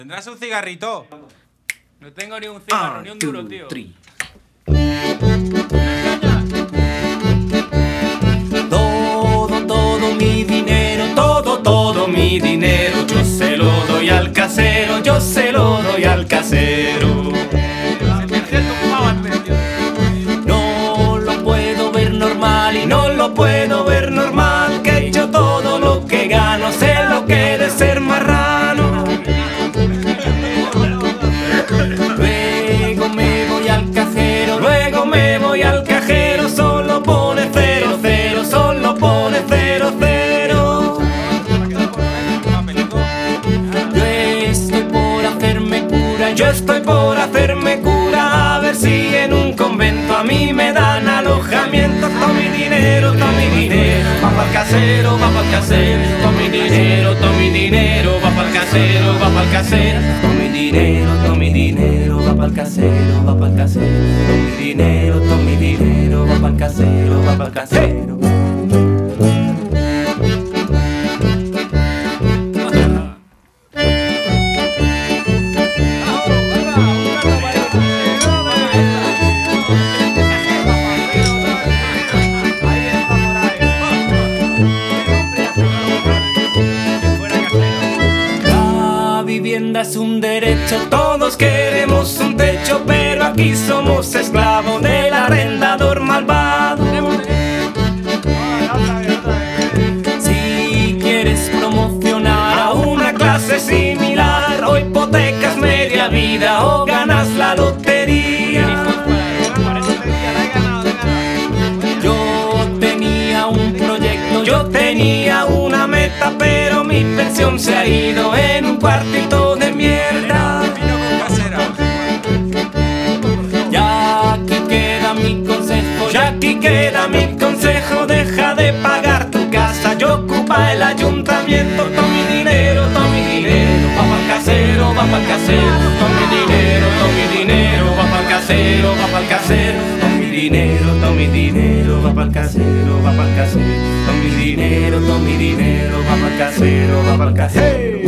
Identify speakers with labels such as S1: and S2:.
S1: ¿Tendrás un cigarrito?
S2: No tengo ni un cigarro, ni un duro, tío.
S3: Todo mi dinero, todo mi dinero, yo se lo doy al casero, yo se lo doy al casero. No lo puedo ver normal y no lo puedo ver normal, que yo todo lo que gano se lo quede ser marrano. Luego me voy al cajero, luego me voy al cajero, solo pone 00, solo pone 00. Yo estoy por hacerme cura, a ver si en un convento a mí me dan alojamiento. Todo mi dinero, va pa'l casero, va pa'l casero. Todo mi dinero, va pa'l casero, va pa'l casero. Todo mi dinero, va pa'l casero, va pa'l casero. Todo mi dinero, va pa'l casero, va pa'l casero. Es un derecho, todos queremos un techo, pero aquí somos esclavos del arrendador malvado. Si quieres promocionar a una clase similar, o hipotecas media vida o ganas la lotería. Yo tenía un proyecto, yo tenía una meta, pero mi pensión se ha ido en un cuartito de mierda. Ya aquí queda mi consejo, ya aquí queda mi consejo, deja de pagar tu casa y ocupa el ayuntamiento. Todo mi dinero, va pa'l casero, va pa'l casero. Todo mi dinero, va pa'l casero, va pa'l casero. Todo mi dinero, va pa'l casero, va pa'l casero. Todo mi dinero, va pa'l casero, va pa'l casero.